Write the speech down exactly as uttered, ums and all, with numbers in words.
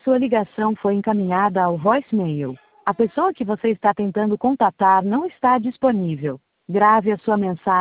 sua ligação foi encaminhada ao voicemail. A pessoa que você está tentando contatar não está disponível. Grave a sua mensagem